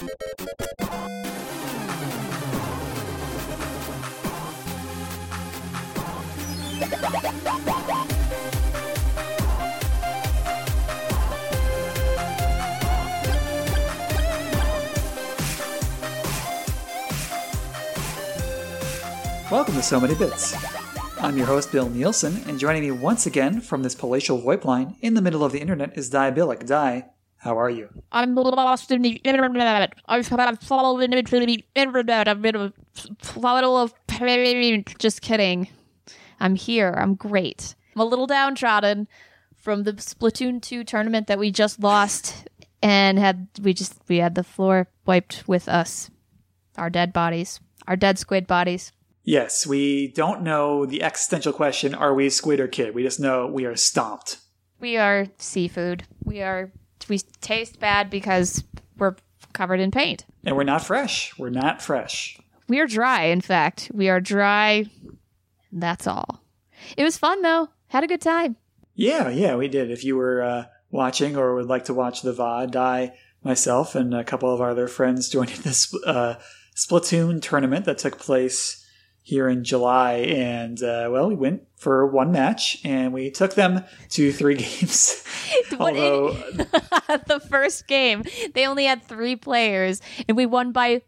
Welcome to So Many Bits. I'm your host, Bill Nielsen, and joining me once again from this palatial VoIP line in the middle of the internet is Di Billick. Di, how are you? I'm lost in the internet. I've followed the internet. I've been a little of... Just kidding. I'm here. I'm great. I'm a little downtrodden from the Splatoon 2 tournament that we just lost, and we had the floor wiped with us. Our dead bodies. Our dead squid bodies. Yes, we don't know the existential question, are we squid or kid? We just know we are stomped. We are seafood. We taste bad because we're covered in paint. And we're not fresh. We're not fresh. We are dry, in fact. We are dry. That's all. It was fun, though. Had a good time. Yeah, we did. If you were watching or would like to watch the VOD, Di, myself, and a couple of our other friends joined this Splatoon tournament that took place here in July, and we went for one match, and we took them to 3 games. Although the first game, they only had 3 players, and we won by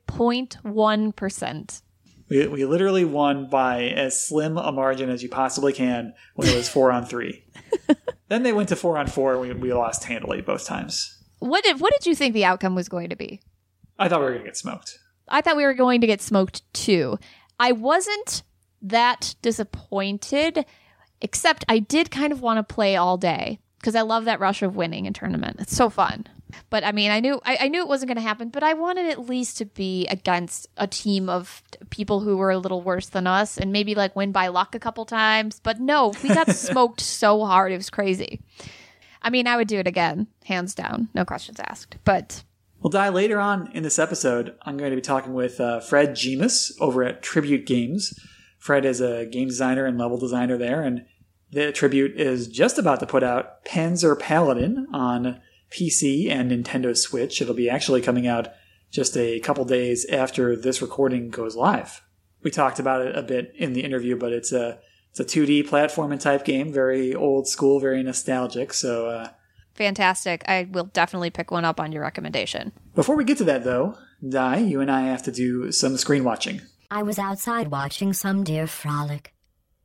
0.1%. We literally won by as slim a margin as you possibly can when it was 4-on-3. Then they went to 4-on-4, and we lost handily both times. What did you think the outcome was going to be? I thought we were going to get smoked. I thought we were going to get smoked, too. I wasn't that disappointed, except I did kind of want to play all day because I love that rush of winning in tournament. It's so fun. But I mean, I knew it wasn't going to happen, but I wanted at least to be against a team of people who were a little worse than us and maybe like win by luck a couple times. But no, we got smoked so hard. It was crazy. I mean, I would do it again, hands down. No questions asked. But... Well, Di, later on in this episode, I'm going to be talking with Fred Gemus over at Tribute Games. Fred is a game designer and level designer there, and the Tribute is just about to put out Panzer Paladin on PC and Nintendo Switch. It'll be actually coming out just a couple days after this recording goes live. We talked about it a bit in the interview, but it's a 2D platforming type game, very old school, very nostalgic, so... Fantastic. I will definitely pick one up on your recommendation. Before we get to that, though, Di, you and I have to do some screen watching. I was outside watching some deer frolic.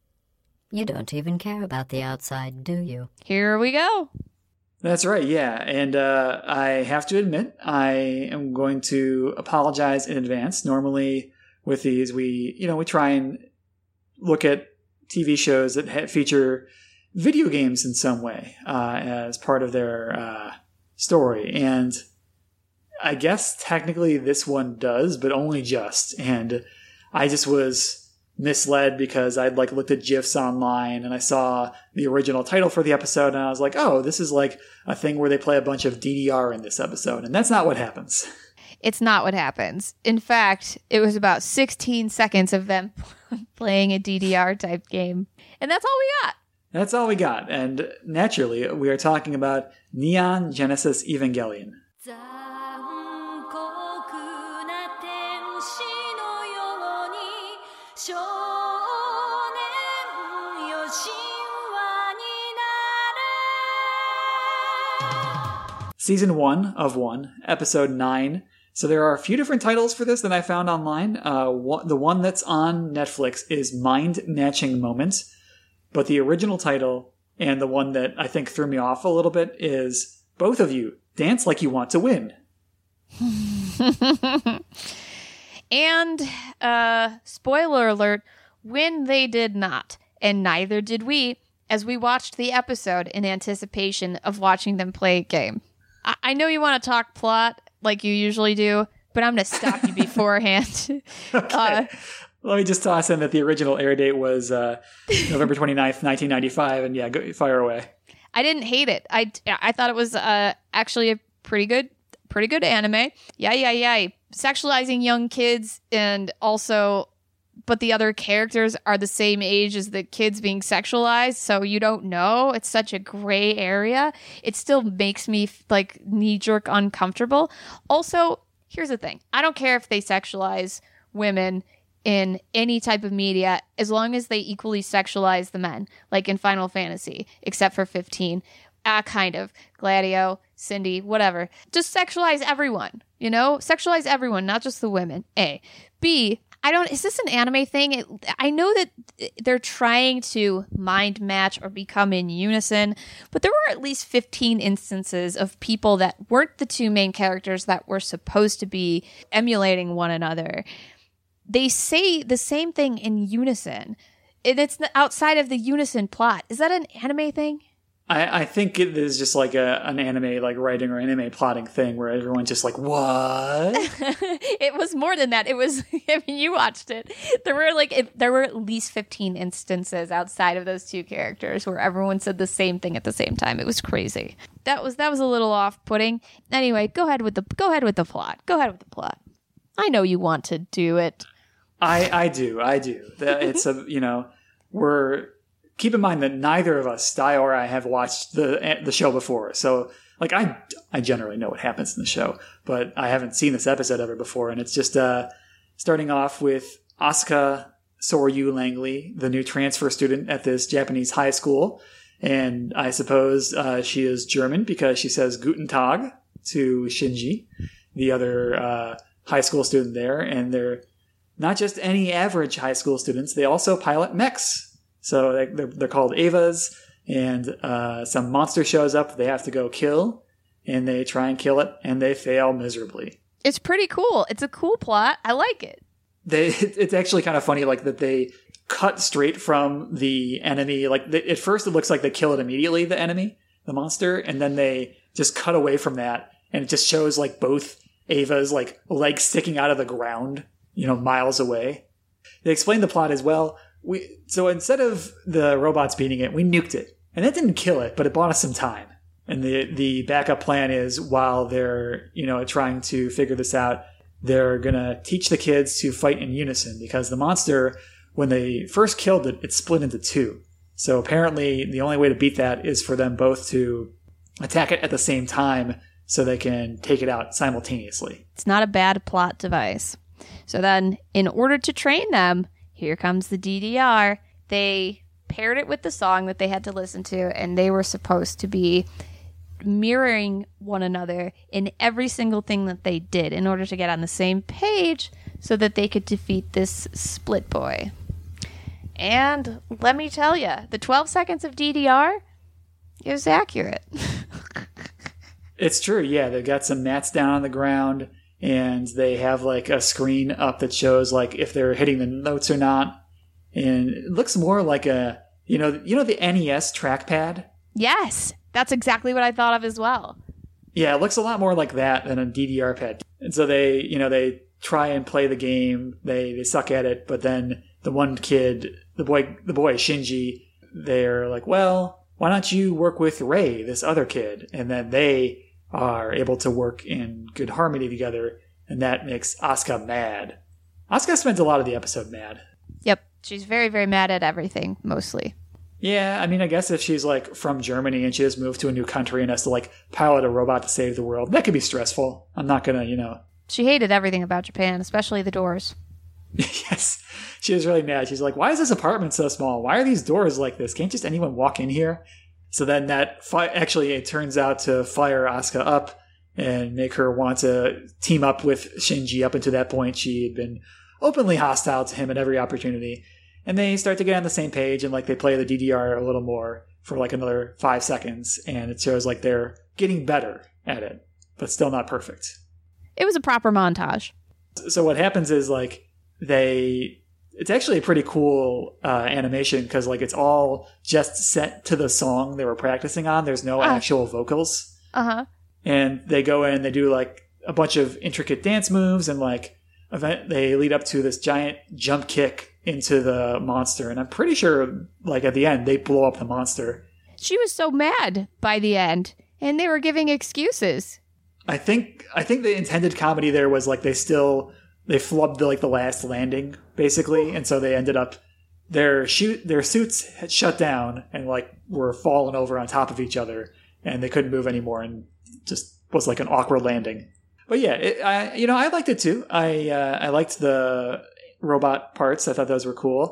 You don't even care about the outside, do you? Here we go. That's right, yeah. And I have to admit, I am going to apologize in advance. Normally, with these, we try and look at TV shows that feature video games in some way as part of their story. And I guess technically this one does, but only just. And I just was misled because I'd looked at GIFs online and I saw the original title for the episode and I was like, oh, this is like a thing where they play a bunch of DDR in this episode. And that's not what happens. It's not what happens. In fact, it was about 16 seconds of them playing a DDR type game. And that's all we got. That's all we got, and naturally, we are talking about Neon Genesis Evangelion. Season 1 of 1, Episode 9. So there are a few different titles for this that I found online. The one that's on Netflix is Mind Matching Moments. But the original title, and the one that I think threw me off a little bit, is Both of You Dance Like You Want to Win. And, spoiler alert, win they did not. And neither did we, as we watched the episode in anticipation of watching them play a game. I know you want to talk plot like you usually do, but I'm going to stop you beforehand. Okay. Let me just toss in that the original air date was November 29th, 1995, and yeah, fire away. I didn't hate it. I thought it was actually a pretty good anime. Yeah. Sexualizing young kids, and also, but the other characters are the same age as the kids being sexualized, so you don't know. It's such a gray area. It still makes me knee-jerk uncomfortable. Also, here's the thing. I don't care if they sexualize women in any type of media as long as they equally sexualize the men, like in Final Fantasy, except for 15. Kind of. Gladio, Cindy, whatever. Just sexualize everyone, you know? Sexualize everyone, not just the women. A. B. Is this an anime thing? I know that they're trying to mind match or become in unison, but there were at least 15 instances of people that weren't the two main characters that were supposed to be emulating one another. They say the same thing in unison, and it's outside of the unison plot. Is that an anime thing? I think it is just like an anime like writing or anime plotting thing where everyone's just like, what? It was more than that. It was, I mean, you watched it. There were at least 15 instances outside of those two characters where everyone said the same thing at the same time. It was crazy. That was a little off-putting. Anyway, go ahead with the plot. Go ahead with the plot. I know you want to do it. I do. It's keep in mind that neither of us, Sty or I, have watched the show before. So, like, I generally know what happens in the show, but I haven't seen this episode ever before. And it's just starting off with Asuka Soryu Langley, the new transfer student at this Japanese high school. And I suppose she is German because she says Guten Tag to Shinji, the other high school student there. And they're not just any average high school students. They also pilot mechs. So they're called Evas, and some monster shows up they have to go kill, and they try and kill it, and they fail miserably. It's pretty cool. It's a cool plot. I like it. It's actually kind of funny, like, that they cut straight from the enemy. Like, at first it looks like they kill it immediately, the enemy, the monster, and then they just cut away from that, and it just shows, like, both Evas, like, legs sticking out of the ground, miles away. They explain the plot as well. So instead of the robots beating it, we nuked it. And that didn't kill it, but it bought us some time. And the backup plan is, while they're, trying to figure this out, they're going to teach the kids to fight in unison, because the monster, when they first killed it, it split into two. So apparently the only way to beat that is for them both to attack it at the same time so they can take it out simultaneously. It's not a bad plot device. So then, in order to train them, here comes the DDR. They paired it with the song that they had to listen to, and they were supposed to be mirroring one another in every single thing that they did in order to get on the same page so that they could defeat this split boy. And let me tell you, the 12 seconds of DDR is accurate. It's true, yeah. They've got some mats down on the ground, and they have like a screen up that shows like if they're hitting the notes or not. And it looks more like the NES trackpad? Yes, that's exactly what I thought of as well. Yeah, it looks a lot more like that than a DDR pad. And so they try and play the game. They suck at it, but then the one kid, the boy Shinji, they're like, well, why don't you work with Rei, this other kid? And then they are able to work in good harmony together, and that makes Asuka mad. Asuka spends a lot of the episode mad. Yep, she's very, very mad at everything, mostly. Yeah, I mean, I guess if she's like from Germany and she just moved to a new country and has to like pilot a robot to save the world, that could be stressful. I'm not gonna, She hated everything about Japan, especially the doors. Yes, she was really mad. She's like, why is this apartment so small? Why are these doors like this? Can't just anyone walk in here? So then that actually, it turns out to fire Asuka up and make her want to team up with Shinji. Up until that point, she had been openly hostile to him at every opportunity. And they start to get on the same page, and like they play the DDR a little more for like another 5 seconds, and it shows like they're getting better at it, but still not perfect. It was a proper montage. So what happens is like it's actually a pretty cool animation, because like it's all just set to the song they were practicing on. There's no actual vocals. Uh-huh. And they go in, they do like a bunch of intricate dance moves, and like they lead up to this giant jump kick into the monster. And I'm pretty sure like at the end they blow up the monster. She was so mad by the end, and they were giving excuses. I think the intended comedy there was like they flubbed the last landing, basically, and so they ended up their suits had shut down and like were falling over on top of each other, and they couldn't move anymore, and just was like an awkward landing. But yeah, I liked it too. I liked the robot parts. I thought those were cool.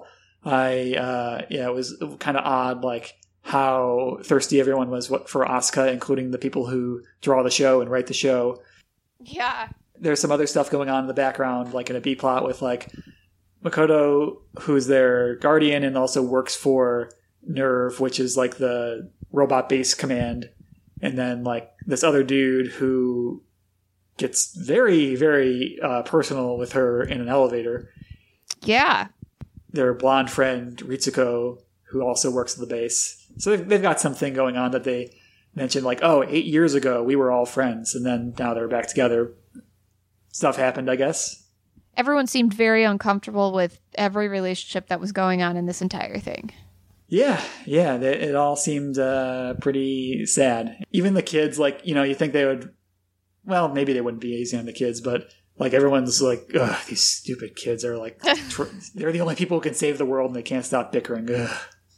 It was kind of odd, like how thirsty everyone was for Asuka, including the people who draw the show and write the show. Yeah. There's some other stuff going on in the background, like in a B plot with like Makoto, who's their guardian and also works for Nerve, which is like the robot base command. And then like this other dude who gets very, very personal with her in an elevator. Yeah. Their blonde friend, Ritsuko, who also works at the base. So they've got something going on that they mentioned, like, 8 years ago, we were all friends, and then now they're back together. Stuff happened, I guess. Everyone seemed very uncomfortable with every relationship that was going on in this entire thing. Yeah, it all seemed pretty sad. Even the kids, like, you think they would, well, maybe they wouldn't be easy on the kids, but like everyone's like, ugh, these stupid kids are like, they're the only people who can save the world and they can't stop bickering. Ugh.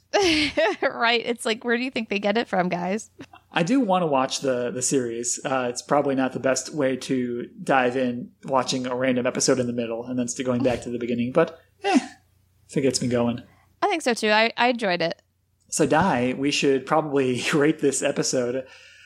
Right. It's like, where do you think they get it from, guys? I do want to watch the series. It's probably not the best way to dive in watching a random episode in the middle and then going back to the beginning, but I think it gets me going. I think so too. I enjoyed it. So Dai, we should probably rate this episode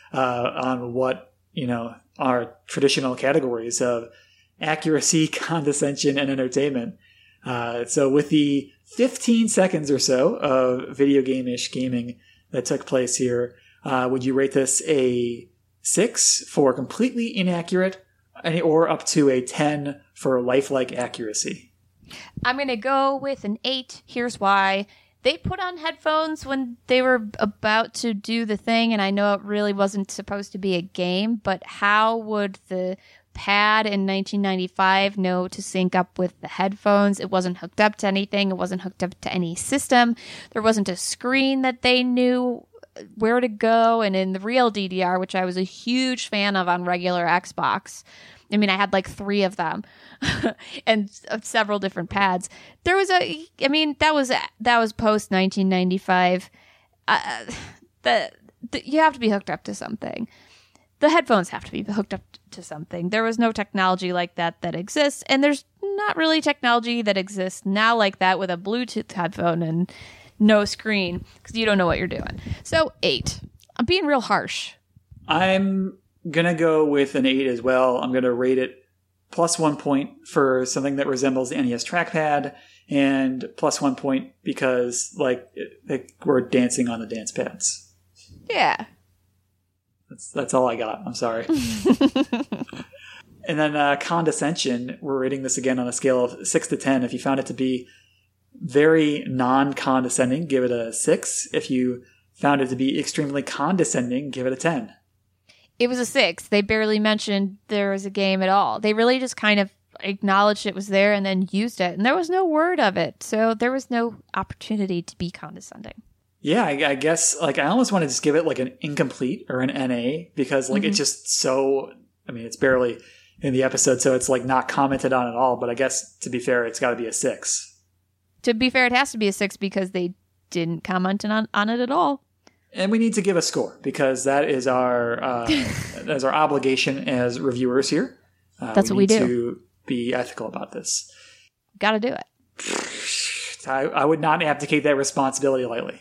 on what, our traditional categories of accuracy, condescension, and entertainment. So with the 15 seconds or so of video game-ish gaming that took place here, would you rate this a 6 for completely inaccurate or up to a 10 for lifelike accuracy? I'm going to go with an 8. Here's why. They put on headphones when they were about to do the thing, and I know it really wasn't supposed to be a game, but how would the pad in 1995 know to sync up with the headphones? It wasn't hooked up to anything. It wasn't hooked up to any system. There wasn't a screen that they knew where to go. And in the real DDR, which I was a huge fan of on regular Xbox, I mean, I had like 3 of them and several different pads. There was that was post 1995. You have to be hooked up to something. The headphones have to be hooked up to something. There was no technology like that exists, and there's not really technology that exists now like that with a Bluetooth headphone and no screen because you don't know what you're doing. So 8. I'm being real harsh. I'm going to go with an 8 as well. I'm going to rate it plus 1 point for something that resembles the NES trackpad and plus 1 point because we're dancing on the dance pads. Yeah. That's all I got. I'm sorry. And then condescension, we're rating this again on a scale of 6 to 10. If you found it to be very non-condescending, give it a 6. If you found it to be extremely condescending, give it a 10. It was a 6. They barely mentioned there was a game at all. They really just kind of acknowledged it was there and then used it. And there was no word of it. So there was no opportunity to be condescending. Yeah, I guess, I almost want to just give it, an incomplete or an NA, because, it's just so, it's barely in the episode, so it's, not commented on at all, but I guess, to be fair, it's got to be a 6. To be fair, it has to be a 6 because they didn't comment on it at all. And we need to give a score, because that is our obligation as reviewers here. That's what we do. We need to be ethical about this. Got to do it. I would not abdicate that responsibility lightly.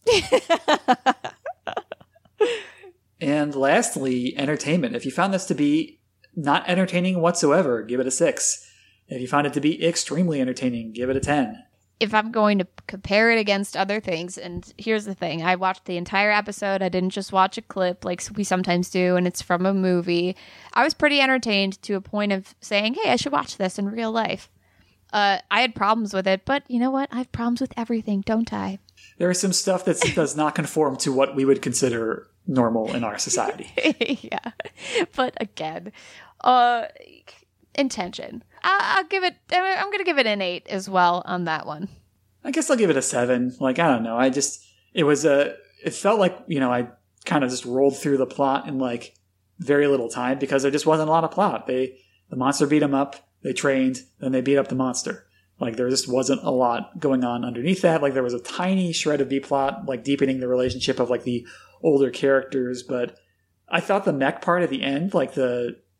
And lastly, entertainment. If you found this to be not entertaining whatsoever, give it a 6. If you found it to be extremely entertaining, give it a 10. If I'm going to compare it against other things, and here's the thing, I watched the entire episode. I didn't just watch a clip like we sometimes do, and it's from a movie. I was pretty entertained to a point of saying, hey, I should watch this in real life. I had problems with it, but you know what? I have problems with everything, don't I? There is some stuff that does not conform to what we would consider normal in our society. Yeah. But again, intention. I'm going to give it an 8 as well on that one. I guess I'll give it a 7. I don't know. It felt like, I kind of just rolled through the plot in very little time because there just wasn't a lot of plot. The monster beat him up, they trained, then they beat up the monster. There just wasn't a lot going on underneath that. There was a tiny shred of B-plot, deepening the relationship of, the older characters. But I thought the mech part at the end, the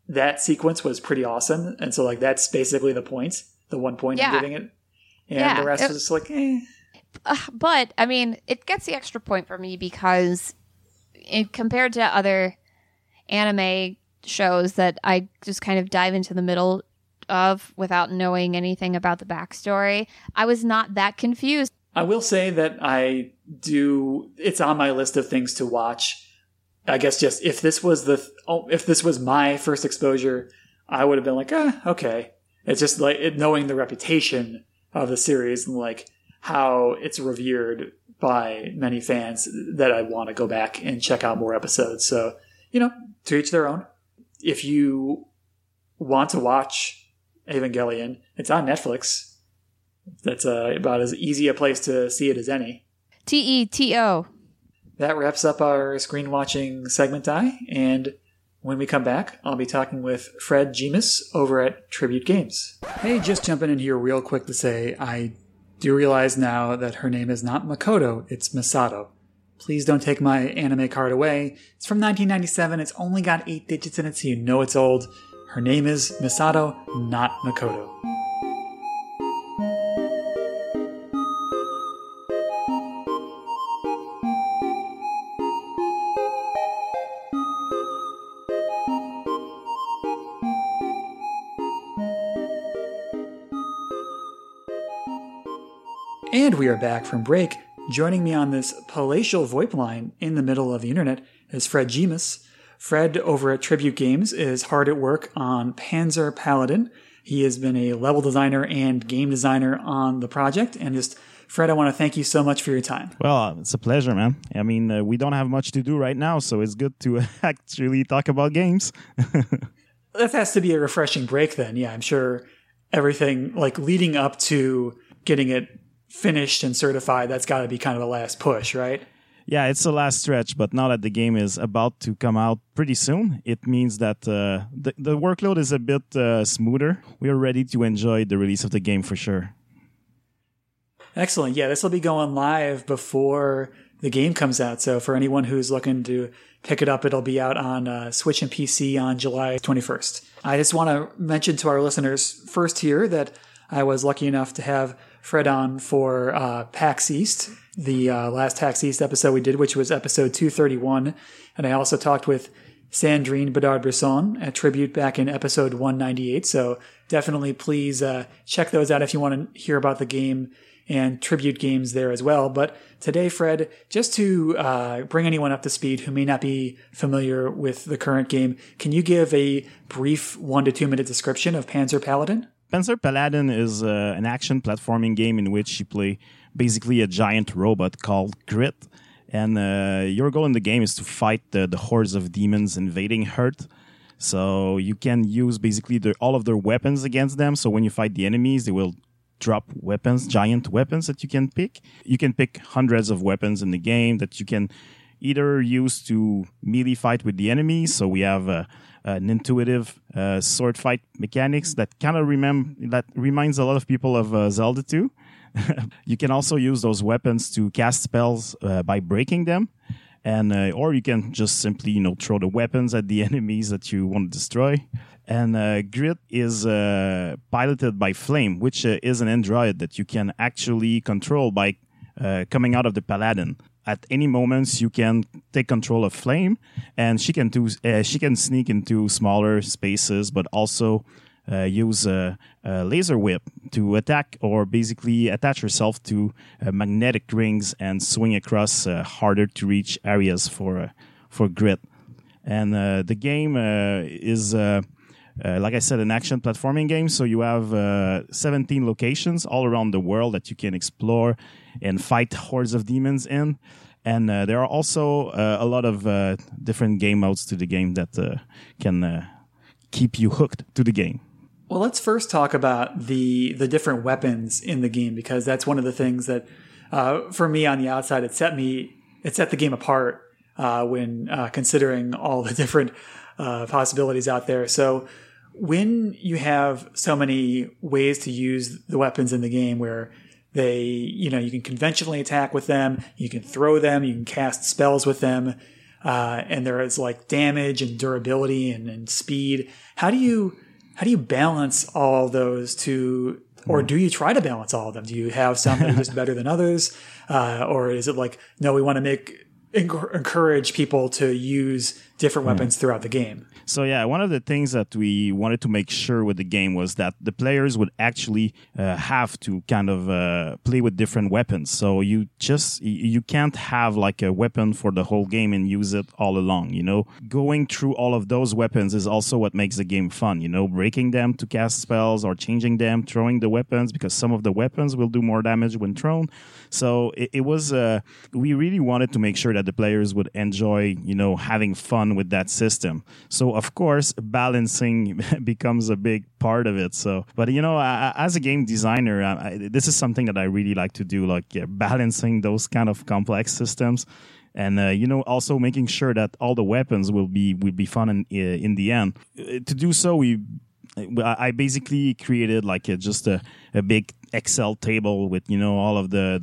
that sequence was pretty awesome. And so like that's basically the point, the 1 point I'm giving it. And the rest was just like, eh. But, I mean, it gets the extra point for me because compared to other anime shows that I just kind of dive into the middle of without knowing anything about the backstory, I was not that confused. I will say that it's on my list of things to watch. I guess just if this was my first exposure, I would have been like, okay. It's just like knowing the reputation of the series and like how it's revered by many fans that I want to go back and check out more episodes. So, to each their own. If you want to watch Evangelion, it's on Netflix. That's about as easy a place to see it as any. TETO. That wraps up our screen watching segment, and when we come back, I'll be talking with Fred Jemus over at Tribute Games. Hey, just jumping in here real quick to say I do realize now that her name is not Makoto, it's Misato. Please don't take my anime card away. It's from 1997. It's only got 8 digits in it, so you know it's old. Her name is Misato, not Makoto. And we are back from break. Joining me on this palatial VoIP line in the middle of the internet is Fred Jemus. Fred, over at Tribute Games, is hard at work on Panzer Paladin. He has been a level designer and game designer on the project. And just, Fred, I want to thank you so much for your time. Well, it's a pleasure, man. I mean, we don't have much to do right now, so it's good to actually talk about games. That has to be a refreshing break then. Yeah, I'm sure everything like leading up to getting it finished and certified, that's got to be kind of the last push, right? Yeah, it's the last stretch, but now that the game is about to come out pretty soon, it means that the workload is a bit smoother. We are ready to enjoy the release of the game for sure. Excellent. Yeah, this will be going live before the game comes out. So for anyone who's looking to pick it up, it'll be out on Switch and PC on July 21st. I just want to mention to our listeners first here that I was lucky enough to have Fred on for PAX East, the last PAX East episode we did, which was episode 231. And I also talked with Sandrine Bedard-Brisson at Tribute back in episode 198. So definitely please check those out if you want to hear about the game and Tribute Games there as well. But today, Fred, just to bring anyone up to speed who may not be familiar with the current game, can you give a brief 1 to 2 minute description of Panzer Paladin? Panzer Paladin is an action platforming game in which you play basically a giant robot called Grit. And your goal in the game is to fight the hordes of demons invading Earth. So you can use basically all of their weapons against them. So when you fight the enemies, they will drop weapons, giant weapons that you can pick. You can pick hundreds of weapons in the game that you can either use to melee fight with the enemies. So we have an intuitive sword fight mechanics that kind of reminds a lot of people of Zelda 2. You can also use those weapons to cast spells by breaking them, and or you can just simply throw the weapons at the enemies that you want to destroy. And Grit is piloted by Flame, which is an android that you can actually control by coming out of the Paladin. At any moments, you can take control of Flame, and she can sneak into smaller spaces, but also use a laser whip to attack or basically attach herself to magnetic rings and swing across harder to reach areas for Grit. And the game is, like I said, an action platforming game. So you have 17 locations all around the world that you can explore and fight hordes of demons in. And there are also a lot of different game modes to the game that can keep you hooked to the game. Well, let's first talk about the different weapons in the game, because that's one of the things that, for me on the outside, it set the game apart when considering all the different possibilities out there. So when you have so many ways to use the weapons in the game where you can conventionally attack with them, you can throw them, you can cast spells with them, and there is like damage and durability and speed. How do you balance all those two, or do you try to balance all of them? Do you have some that are just better than others, or is it like, no, we want to encourage people to use different weapons throughout the game? So yeah, one of the things that we wanted to make sure with the game was that the players would actually have to kind of play with different weapons. So you can't have like a weapon for the whole game and use it all along. Going through all of those weapons is also what makes the game fun. Breaking them to cast spells or changing them, throwing the weapons, because some of the weapons will do more damage when thrown. So it was we really wanted to make sure that the players would enjoy having fun with that system. So of course, balancing becomes a big part of it. So, but as a game designer, this is something that I really like to do, like balancing those kind of complex systems, and also making sure that all the weapons will be fun in the end. To do so, I basically created like just a big Excel table with all of the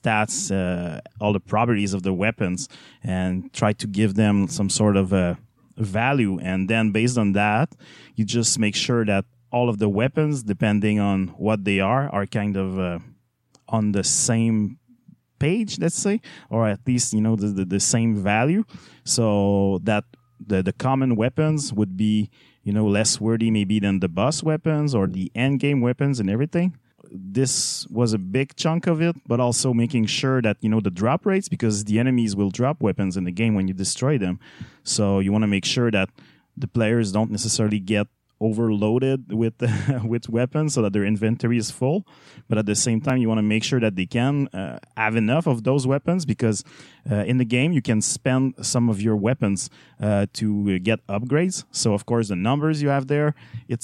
stats, all the properties of the weapons, and try to give them some sort of value, and then based on that you just make sure that all of the weapons, depending on what they are kind of on the same page, let's say, or at least the same value, so that the common weapons would be less worthy maybe than the boss weapons or the end game weapons and everything. This was a big chunk of it, but also making sure that, the drop rates, because the enemies will drop weapons in the game when you destroy them. So you want to make sure that the players don't necessarily get overloaded with with weapons so that their inventory is full, but at the same time you want to make sure that they can have enough of those weapons, because in the game you can spend some of your weapons to get upgrades. So of course the numbers you have there,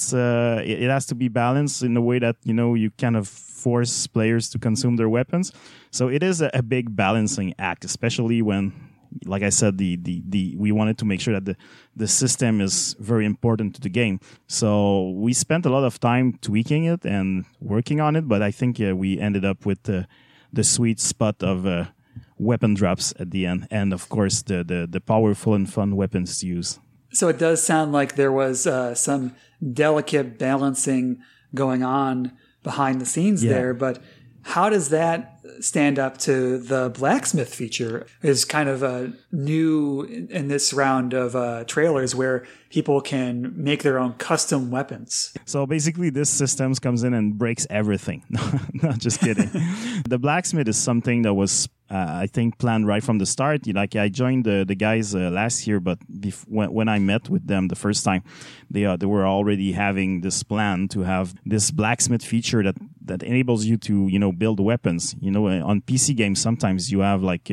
it has to be balanced in a way that you kind of force players to consume their weapons. So it is a big balancing act, especially when, like I said, we wanted to make sure that the system is very important to the game. So we spent a lot of time tweaking it and working on it, but I think we ended up with the sweet spot of weapon drops at the end, and of course the powerful and fun weapons to use. So it does sound like there was some delicate balancing going on behind the scenes there, but how does that stand up to the blacksmith feature? Is kind of a new in this round of trailers where people can make their own custom weapons. So basically this system comes in and breaks everything. No, just kidding. The blacksmith is something that was I think planned right from the start. Like I joined the guys last year, but when I met with them the first time, they were already having this plan to have this blacksmith feature that enables you to build weapons. On PC games sometimes you have like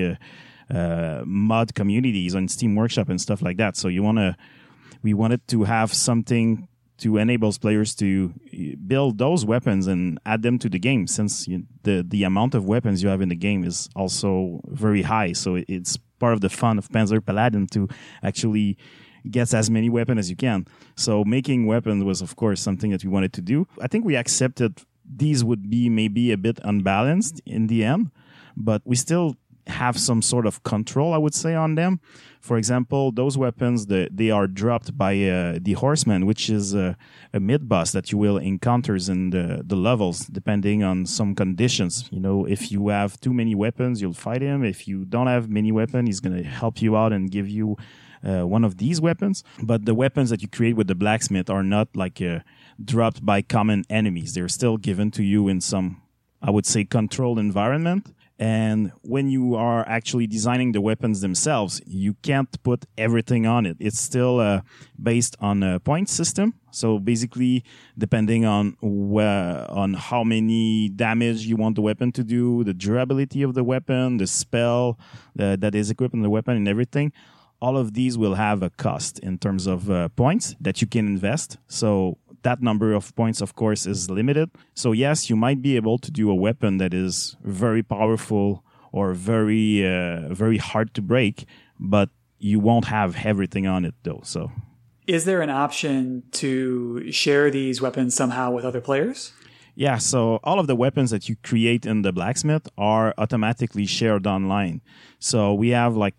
mod communities on Steam Workshop and stuff like that. So we wanted to have something to enable players to build those weapons and add them to the game, since the amount of weapons you have in the game is also very high. So it's part of the fun of Panzer Paladin to actually get as many weapons as you can. So making weapons was, of course, something that we wanted to do. I think we accepted these would be maybe a bit unbalanced in the end, but we still have some sort of control, I would say, on them. For example, those weapons, they are dropped by the Horseman, which is a mid-boss that you will encounter in the levels, depending on some conditions. If you have too many weapons, you'll fight him. If you don't have many weapons, he's going to help you out and give you one of these weapons. But the weapons that you create with the blacksmith are not like dropped by common enemies. They're still given to you in some, I would say, controlled environment. And when you are actually designing the weapons themselves, you can't put everything on it. It's still based on a point system. So basically, depending on how many damage you want the weapon to do, the durability of the weapon, the spell that is equipped in the weapon and everything, all of these will have a cost in terms of points that you can invest. So that number of points, of course, is limited. So yes, you might be able to do a weapon that is very powerful or very very hard to break, but you won't have everything on it though. So, is there an option to share these weapons somehow with other players? Yeah, so all of the weapons that you create in the blacksmith are automatically shared online. So we have like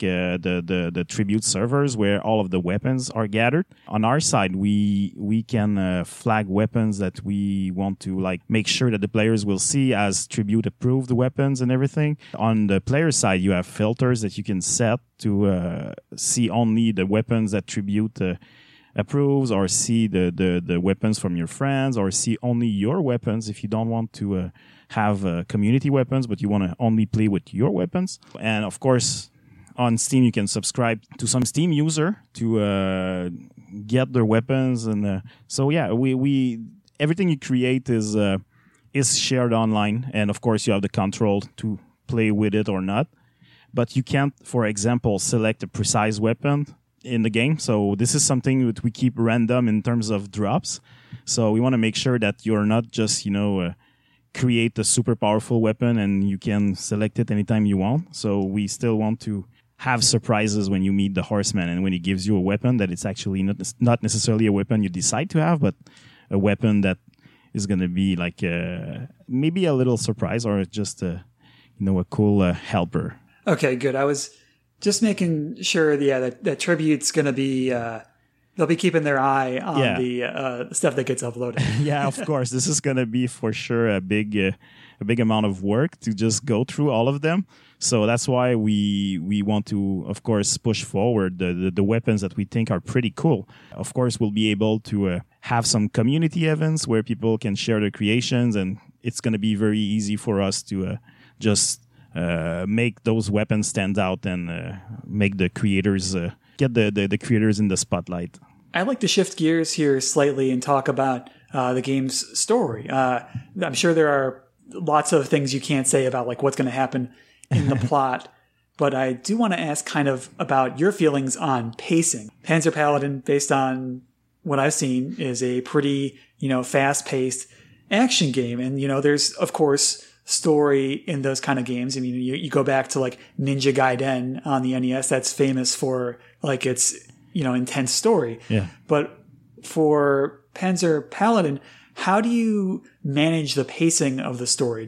the tribute servers where all of the weapons are gathered. On our side, we can flag weapons that we want to like make sure that the players will see as tribute approved weapons and everything. On the player side, you have filters that you can set to see only the weapons that tribute approves, or see the weapons from your friends, or see only your weapons if you don't want to have community weapons, but you want to only play with your weapons. And of course, on Steam, you can subscribe to some Steam user to get their weapons. And so, yeah, we everything you create is shared online. And of course, you have the control to play with it or not. But you can't, for example, select a precise weapon in the game. So this is something that we keep random in terms of drops. So we want to make sure that you're not just, create a super powerful weapon and you can select it anytime you want. So we still want to have surprises when you meet the horseman and when he gives you a weapon that it's actually not necessarily a weapon you decide to have, but a weapon that is going to be like maybe a little surprise or just a cool helper. Okay, good. I was just making sure, that Tribute's going to be, they'll be keeping their eye on the stuff that gets uploaded. Yeah, of course. This is going to be for sure a big amount of work to just go through all of them. So that's why we want to, of course, push forward the weapons that we think are pretty cool. Of course, we'll be able to have some community events where people can share their creations, and it's going to be very easy for us to just make those weapons stand out and make the creators get the creators in the spotlight. I'd like to shift gears here slightly and talk about the game's story. I'm sure there are lots of things you can't say about like what's going to happen in the plot, but I do want to ask kind of about your feelings on pacing. Panzer Paladin, based on what I've seen, is a pretty fast-paced action game, and there's of course story in those kind of games. I mean, you go back to like Ninja Gaiden on the NES, that's famous for like its, intense story. Yeah. But for Panzer Paladin, how do you manage the pacing of the story?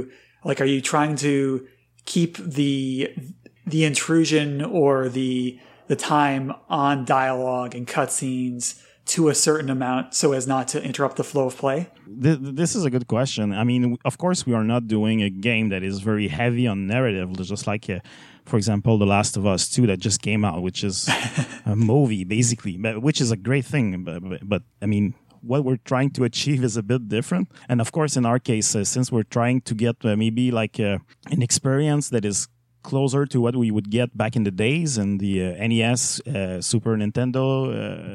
Are you trying to keep the intrusion or the time on dialogue and cutscenes to a certain amount so as not to interrupt the flow of play? This is a good question. I mean, of course, we are not doing a game that is very heavy on narrative, just like, for example, The Last of Us 2 that just came out, which is a movie, basically, which is a great thing. But I mean, what we're trying to achieve is a bit different. And of course, in our case, since we're trying to get maybe like an experience that is closer to what we would get back in the days in the NES, Super Nintendo,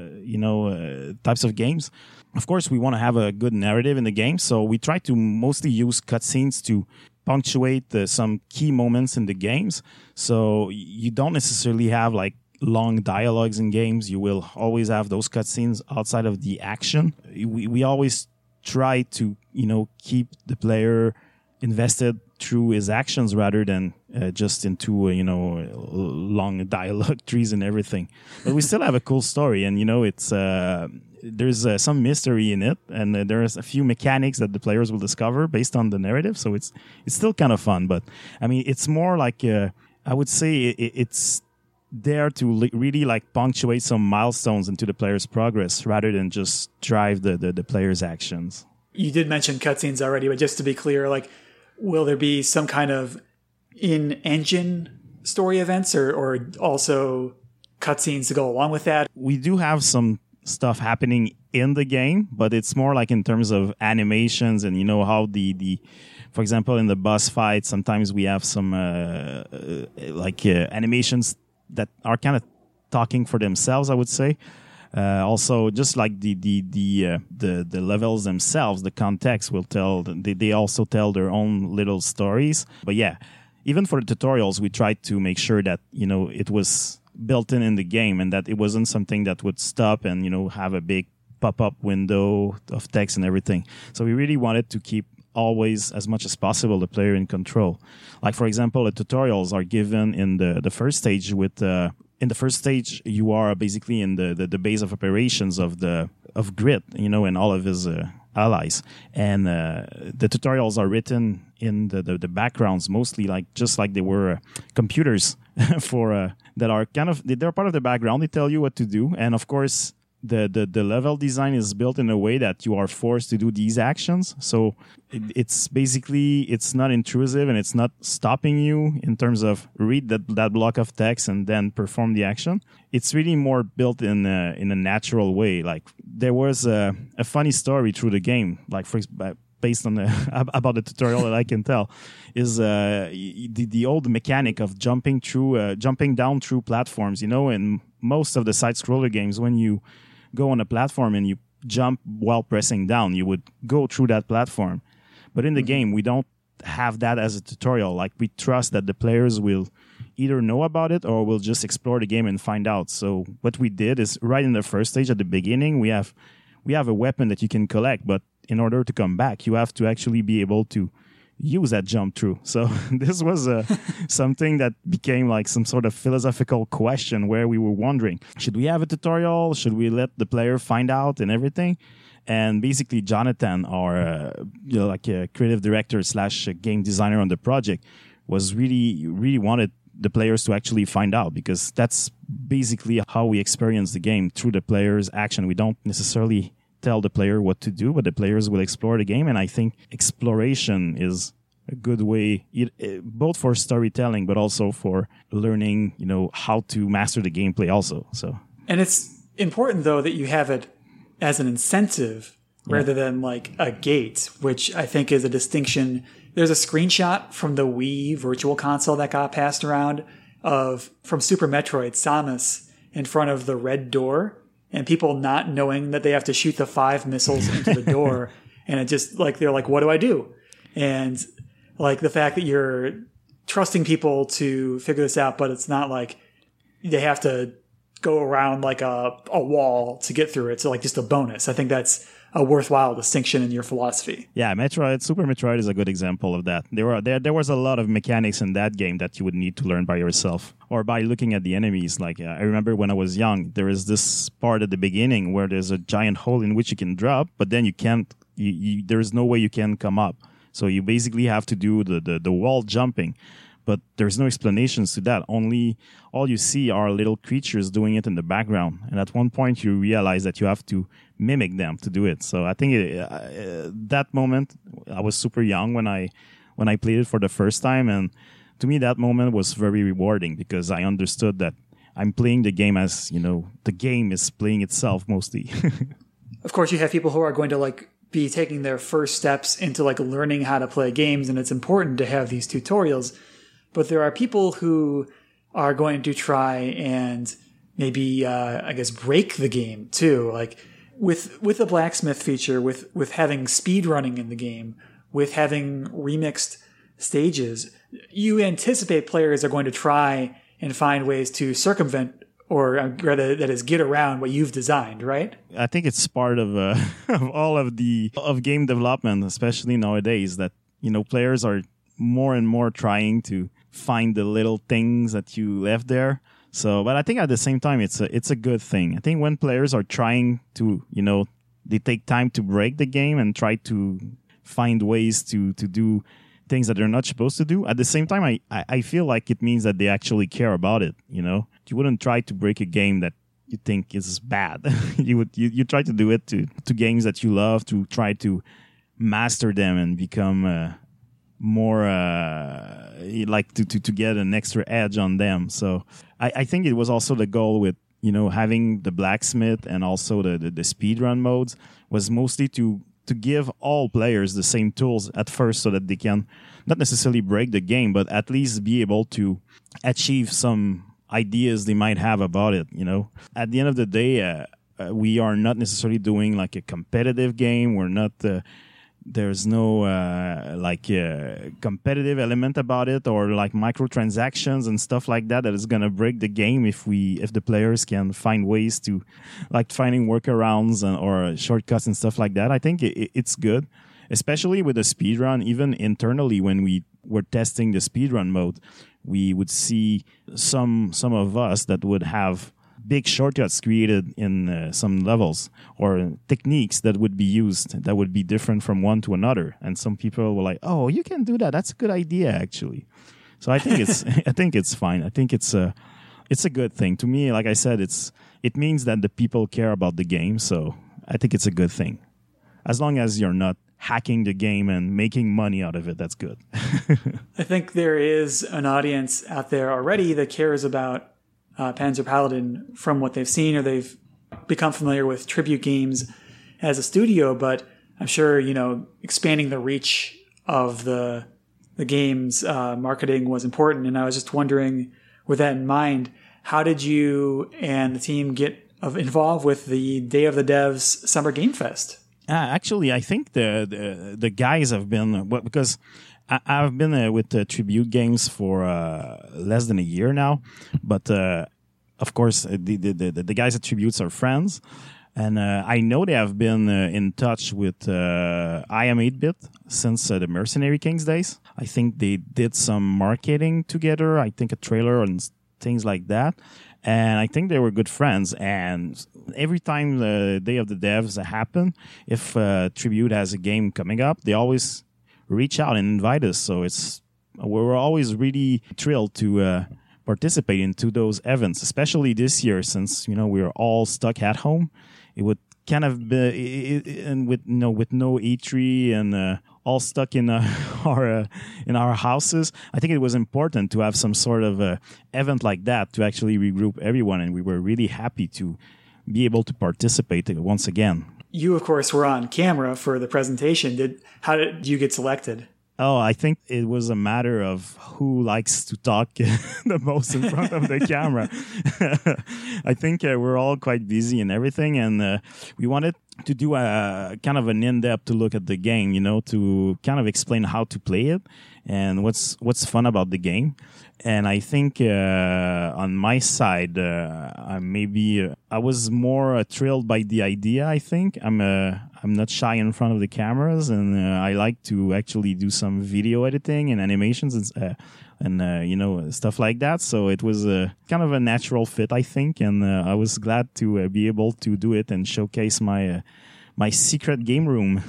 types of games. Of course, we want to have a good narrative in the game, so we try to mostly use cutscenes to punctuate some key moments in the games. So you don't necessarily have like long dialogues in games. You will always have those cutscenes outside of the action. We always try to, keep the player invested through his actions rather than just into long dialogue trees and everything. But we still have a cool story, and it's there's some mystery in it, and there's a few mechanics that the players will discover based on the narrative. So it's still kind of fun. But I mean, it's more like I would say it's there to really like punctuate some milestones into the player's progress rather than just drive the player's actions. You did mention cutscenes already, but just to be clear, like, will there be some kind of in-engine story events or also cutscenes to go along with that? We do have some stuff happening in the game, but it's more like in terms of animations and how the for example, in the boss fight, sometimes we have some animations that are kind of talking for themselves, I would say. Also, just like the levels themselves, the context will tell. They also tell their own little stories. But yeah, even for the tutorials, we tried to make sure that it was built in the game and that it wasn't something that would stop and have a big pop-up window of text and everything. So we really wanted to keep always, as much as possible, the player in control. Like, for example, the tutorials are given in the first stage with. In the first stage, you are basically in the base of operations of Grit, and all of his allies. And the tutorials are written in the backgrounds, mostly just like they were computers for that are kind of, they're part of the background. They tell you what to do. And of course, the level design is built in a way that you are forced to do these actions. So it's basically, it's not intrusive and it's not stopping you in terms of read that block of text and then perform the action. It's really more built in a natural way. Like there was a funny story through the game, like based on about the tutorial that I can tell, is the old mechanic of jumping down through platforms. You know, in most of the side-scroller games, when you go on a platform and you jump while pressing down, you would go through that platform. But in the game, we don't have that as a tutorial. Like we trust that the players will either know about it or will just explore the game and find out. So what we did is right in the first stage at the beginning, we have a weapon that you can collect, but in order to come back, you have to actually be able to use that jump through. So this was something that became like some sort of philosophical question where we were wondering, should we have a tutorial? Should we let the player find out and everything? And basically Jonathan, our like a creative director / game designer on the project, was really wanted the players to actually find out, because that's basically how we experience the game, through the player's action. We don't necessarily tell the player what to do, but the players will explore the game. And I think exploration is a good way, both for storytelling, but also for learning, you know, how to master the gameplay also. So, and it's important though that you have it as an incentive rather than like a gate, which I think is a distinction. There's a screenshot from the Wii Virtual Console that got passed around from Super Metroid, Samus in front of the red door, and people not knowing that they have to shoot the 5 missiles into the door. And it just like, they're like, what do I do? And like the fact that you're trusting people to figure this out, but it's not like they have to go around like a wall to get through it. So like just a bonus. I think that's a worthwhile distinction in your philosophy. Yeah, Super Metroid is a good example of that. There was a lot of mechanics in that game that you would need to learn by yourself or by looking at the enemies. Like I remember when I was young, there is this part at the beginning where there's a giant hole in which you can drop, but then you can't. There's no way you can come up. So you basically have to do the wall jumping. But there's no explanations to that. All you see are little creatures doing it in the background. And at one point, you realize that you have to mimic them to do it. So I think that moment, I was super young when I played it for the first time. And to me, that moment was very rewarding because I understood that I'm playing the game as, you know, the game is playing itself mostly. Of course, you have people who are going to like be taking their first steps into like learning how to play games. And it's important to have these tutorials. But there are people who are going to try and maybe, I guess, break the game too. Like with the blacksmith feature, with having speed running in the game, with having remixed stages, you anticipate players are going to try and find ways to circumvent, or rather, that is, get around what you've designed, right? I think it's part of all of game development, especially nowadays, that, you know, players are more and more trying to find the little things that you left there. So, but I think at the same time, it's a good thing. I think when players are trying to, you know, they take time to break the game and try to find ways to do things that they're not supposed to do. At the same time, I feel like it means that they actually care about it. You know, you wouldn't try to break a game that you think is bad. you try to do it to games that you love, to try to master them and become more like to get an extra edge on them. So I think it was also the goal with, you know, having the blacksmith and also the speedrun modes was mostly to give all players the same tools at first so that they can not necessarily break the game, but at least be able to achieve some ideas they might have about it. You know, at the end of the day, we are not necessarily doing like a competitive game. We're not there's no competitive element about it, or like microtransactions and stuff like that is going to break the game if the players can find ways to, like, finding workarounds or shortcuts and stuff like that. I think it's good, especially with the speedrun. Even internally, when we were testing the speedrun mode, we would see some of us that would have big shortcuts created in some levels or techniques that would be used that would be different from one to another. And some people were like, "Oh, you can do that. That's a good idea, actually." So I think it's I think it's fine. I think it's a good thing. To me, like I said, it means that the people care about the game. So I think it's a good thing. As long as you're not hacking the game and making money out of it, that's good. I think there is an audience out there already that cares about Panzer Paladin from what they've seen, or they've become familiar with Tribute Games as a studio. But I'm sure, expanding the reach of the game's marketing was important. And I was just wondering, with that in mind, how did you and the team get involved with the Day of the Devs Summer Game Fest? Actually, I think the guys have been because I've been with Tribute Games for less than a year now, but of course the guys at Tributes are friends, and I know they have been in touch with I Am 8-Bit since the Mercenary Kings days. I think they did some marketing together. I think a trailer and things like that. And I think they were good friends. And every time the Day of the Devs happen, if Tribute has a game coming up, they always reach out and invite us. So we're always really thrilled to participate into those events, especially this year since we're all stuck at home. It would kind of be and with no E3 and all stuck in our houses. I think it was important to have some sort of event like that to actually regroup everyone, and we were really happy to be able to participate once again. You, of course, were on camera for the presentation. How did you get selected? Oh, I think it was a matter of who likes to talk the most in front of the camera. I think we're all quite busy and everything, and we wanted to do a kind of an in-depth look at the game, to kind of explain how to play it and what's fun about the game. And I think on my side, I was more thrilled by the idea. I think I'm not shy in front of the cameras, and I like to actually do some video editing and animations and stuff like that. So it was kind of a natural fit, I think, and I was glad to be able to do it and showcase my secret game room.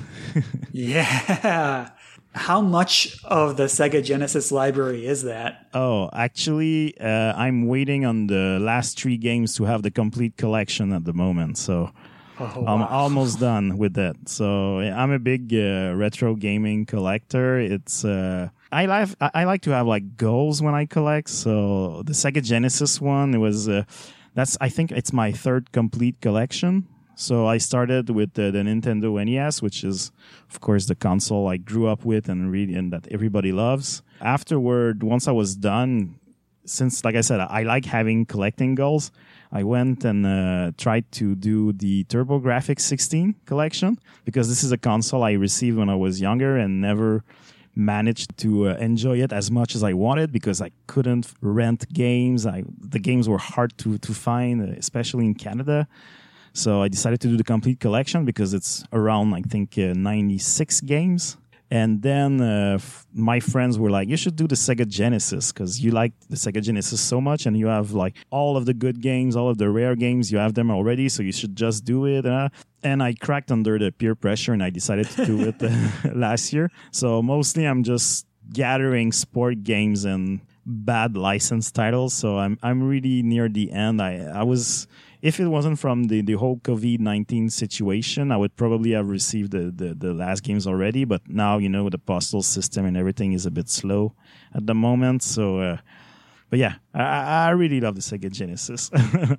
Yeah. How much of the Sega Genesis library is that? Oh, actually, I'm waiting on the last 3 games to have the complete collection at the moment. So I'm almost done with that. So I'm a big retro gaming collector. It's I like to have like goals when I collect. So the Sega Genesis one, it was I think it's my 3rd complete collection. So I started with the Nintendo NES, which is, of course, the console I grew up with and that everybody loves. Afterward, once I was done, since, like I said, I like having collecting goals, I went and tried to do the TurboGrafx 16 collection, because this is a console I received when I was younger and never managed to enjoy it as much as I wanted because I couldn't rent games. The games were hard to find, especially in Canada. So I decided to do the complete collection because it's around, I think, 96 games. And then my friends were like, you should do the Sega Genesis because you like the Sega Genesis so much and you have like all of the good games, all of the rare games, you have them already, so you should just do it. And I cracked under the peer pressure and I decided to do it last year. So mostly I'm just gathering sport games and bad licensed titles. So I'm really near the end. I was... If it wasn't from the whole COVID-19 situation, I would probably have received the last games already. But now, the postal system and everything is a bit slow at the moment. So, but yeah, I really love the Sega Genesis.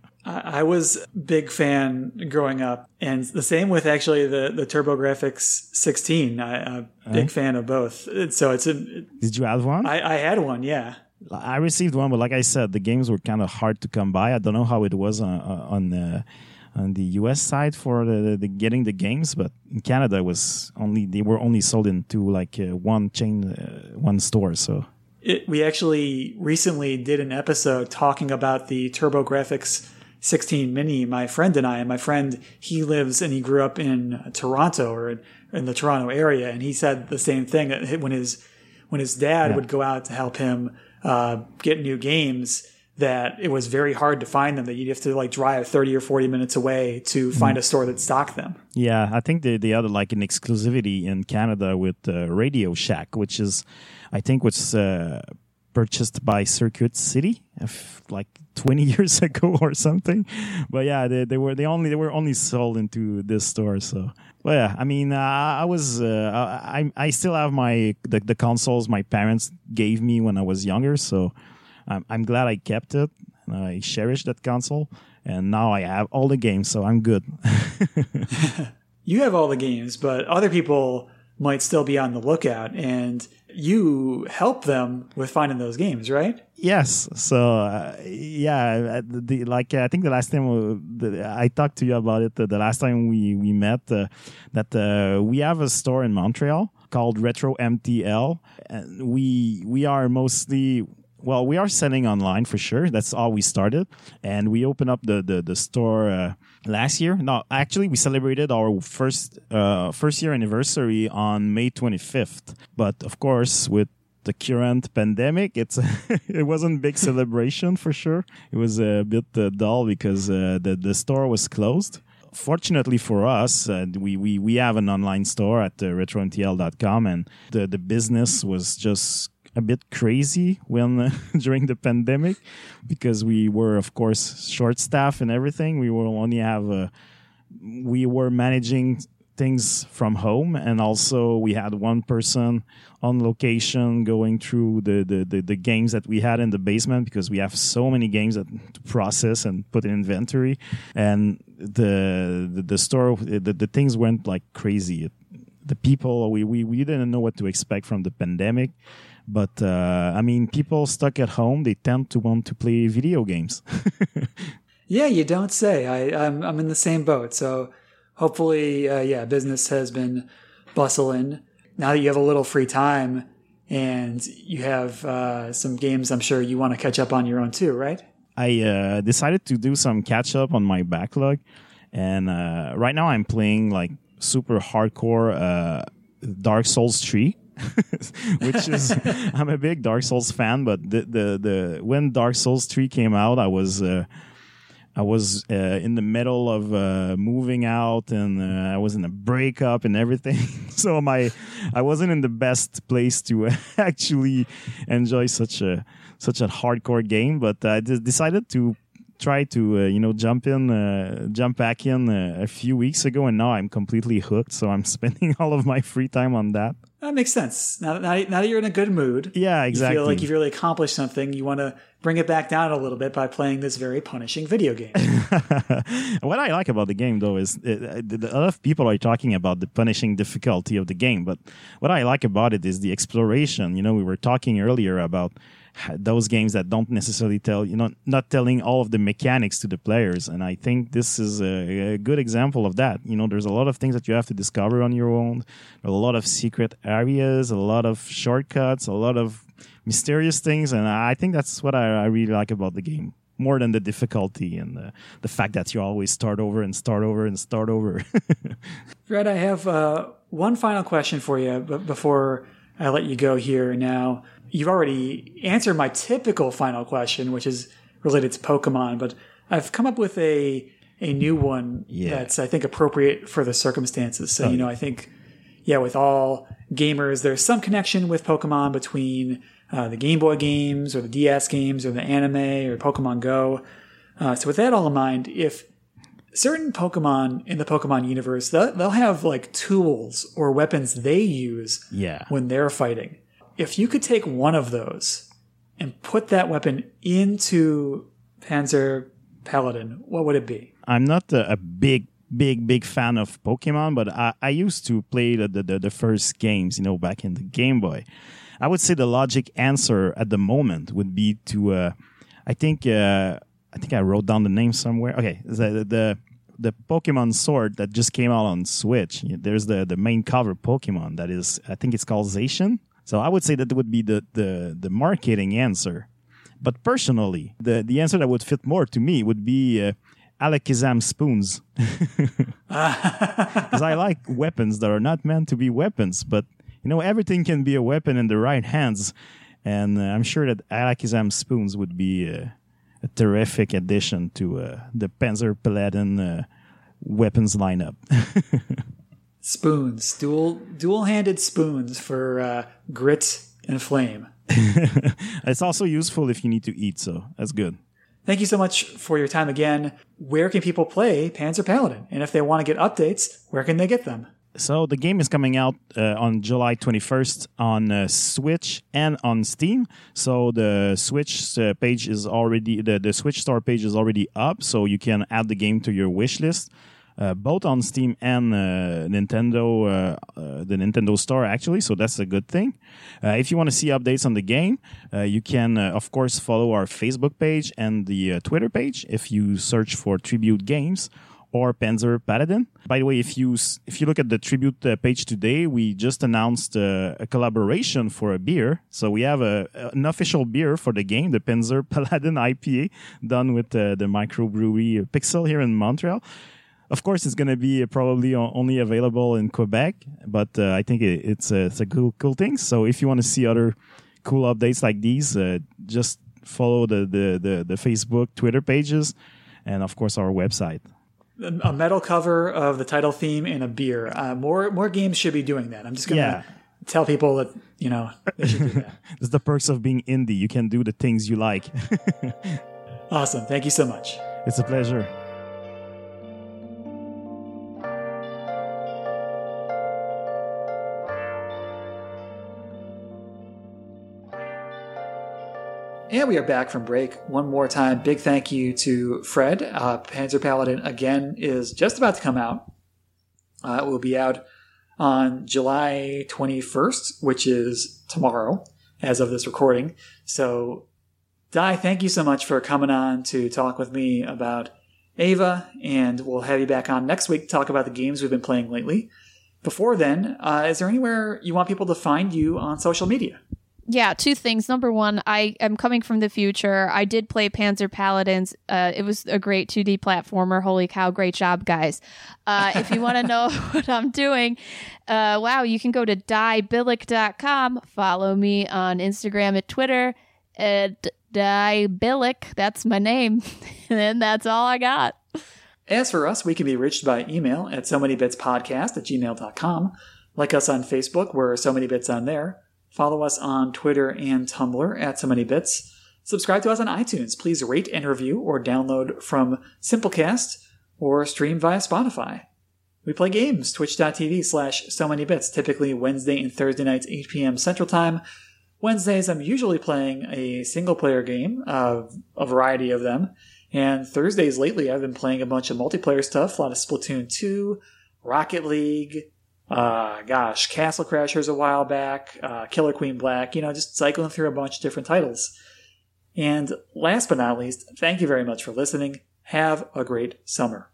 I was a big fan growing up. And the same with actually the TurboGrafx 16. I'm a big fan of both. So Did you have one? I had one, yeah. I received one, but like I said, the games were kind of hard to come by. I don't know how it was on the US side for the getting the games, but in Canada they were only sold into like one chain, one store. So we actually recently did an episode talking about the TurboGrafx 16 Mini. My friend and I, and my friend, he lives and he grew up in Toronto or in the Toronto area, and he said the same thing that when his dad would go out to help him get new games, that it was very hard to find them, that you'd have to like drive 30 or 40 minutes away to find a store that stocked them. Yeah, I think they had like an exclusivity in Canada with Radio Shack, which is, I think, was purchased by Circuit City like 20 years ago or something. But yeah, they were only sold into this store. So, but yeah, I mean, I still have the consoles my parents gave me when I was younger. So I'm glad I kept it. I cherish that console, and now I have all the games, so I'm good. You have all the games, but other people might still be on the lookout, and you help them with finding those games, right? Yes. So I think the last time I talked to you about it, the last time we met, that we have a store in Montreal called Retro MTL, and we are mostly. Well, we are selling online for sure. That's how we started. And we opened up the store last year. No, actually, we celebrated our first year anniversary on May 25th. But of course, with the current pandemic, it wasn't a big celebration for sure. It was a bit dull because the store was closed. Fortunately for us, we have an online store at retromtl.com, and the business was just a bit crazy when during the pandemic, because we were, of course, short staff and everything. We were managing things from home, and also we had one person on location going through the games that we had in the basement, because we have so many games to process and put in inventory, and the store, the things went like crazy. The people, we didn't know what to expect from the pandemic. But, I mean, people stuck at home, they tend to want to play video games. Yeah, you don't say. I'm in the same boat. So hopefully, business has been bustling. Now that you have a little free time and you have some games I'm sure you want to catch up on your own too, right? I decided to do some catch up on my backlog. And right now I'm playing like super hardcore Dark Souls 3. Which is, I'm a big Dark Souls fan, but the when Dark Souls 3 came out, I was in the middle of moving out, and I was in a breakup and everything. So I wasn't in the best place to actually enjoy such a hardcore game. But I decided to try to jump back in a few weeks ago, and now I'm completely hooked. So I'm spending all of my free time on that. That makes sense. Now that you're in a good mood, yeah, exactly. You feel like you've really accomplished something. You want to bring it back down a little bit by playing this very punishing video game. What I like about the game, though, is a lot of people are talking about the punishing difficulty of the game. But what I like about it is the exploration. You know, we were talking earlier about those games that don't necessarily not telling all of the mechanics to the players. And I think this is a good example of that. You know, there's a lot of things that you have to discover on your own. A lot of secret areas, a lot of shortcuts, a lot of mysterious things. And I think that's what I really like about the game, more than the difficulty and the fact that you always start over and start over and start over. Fred, I have one final question for you before I let you go here now. You've already answered my typical final question, which is related to Pokemon, but I've come up with a new one that's, I think, appropriate for the circumstances. So, I think, with all gamers, there's some connection with Pokemon between the Game Boy games or the DS games or the anime or Pokemon Go. So with that all in mind, if certain Pokemon in the Pokemon universe, they'll have like tools or weapons they use when they're fighting. If you could take one of those and put that weapon into Panzer Paladin, what would it be? I'm not a big fan of Pokemon, but I used to play the first games, back in the Game Boy. I would say the logic answer at the moment would be to, I think I wrote down the name somewhere. Okay, the Pokemon Sword that just came out on Switch. There's the main cover Pokemon that is, I think it's called Zacian. So I would say that would be the marketing answer. But personally, the answer that would fit more to me would be Alakazam spoons. Because I like weapons that are not meant to be weapons, but everything can be a weapon in the right hands. And I'm sure that Alakazam spoons would be a terrific addition to the Panzer Paladin weapons lineup. Spoons, dual-handed spoons for grit and flame. It's also useful if you need to eat, so that's good. Thank you so much for your time again. Where can people play Panzer Paladin? And if they want to get updates, where can they get them? So the game is coming out on July 21st on Switch and on Steam. So the Switch page is already the Switch store page is already up, so you can add the game to your wish list. Both on Steam and Nintendo, the Nintendo Store, actually. So that's a good thing. If you want to see updates on the game, you can, of course, follow our Facebook page and the Twitter page if you search for Tribute Games or Panzer Paladin. By the way, if you look at the Tribute page today, we just announced a collaboration for a beer. So we have an official beer for the game, the Panzer Paladin IPA, done with the microbrewery Pixel here in Montreal. Of course, it's going to be probably only available in Quebec, but I think it's a cool thing. So if you want to see other cool updates like these, just follow the Facebook, Twitter pages, and of course our website. A metal cover of the title theme and a beer. More games should be doing that. I'm just going to tell people that, they should do that. It's the perks of being indie. You can do the things you like. Awesome. Thank you so much. It's a pleasure. And we are back from break. One more time, big thank you to Fred. Panzer Paladin, again, is just about to come out. It will be out on July 21st, which is tomorrow, as of this recording. So, Dai, thank you so much for coming on to talk with me about Ava, and we'll have you back on next week to talk about the games we've been playing lately. Before then, is there anywhere you want people to find you on social media? Yeah, two things. Number one, I am coming from the future. I did play Panzer Paladins. It was a great 2D platformer. Holy cow, great job, guys. If you want to know what I'm doing, you can go to diebillick.com. Follow me on Instagram and Twitter at diebillick. That's my name. And that's all I got. As for us, we can be reached by email at somanybitspodcast@gmail.com. Like us on Facebook, we're So Many Bits on there. Follow us on Twitter and Tumblr at So Many Bits. Subscribe to us on iTunes. Please rate and review or download from Simplecast or stream via Spotify. We play games, twitch.tv/SoManyBits, typically Wednesday and Thursday nights, 8 p.m. Central Time. Wednesdays, I'm usually playing a single-player game, a variety of them. And Thursdays lately, I've been playing a bunch of multiplayer stuff, a lot of Splatoon 2, Rocket League, Castle Crashers a while back, Killer Queen Black, just cycling through a bunch of different titles. And last but not least, thank you very much for listening. Have a great summer.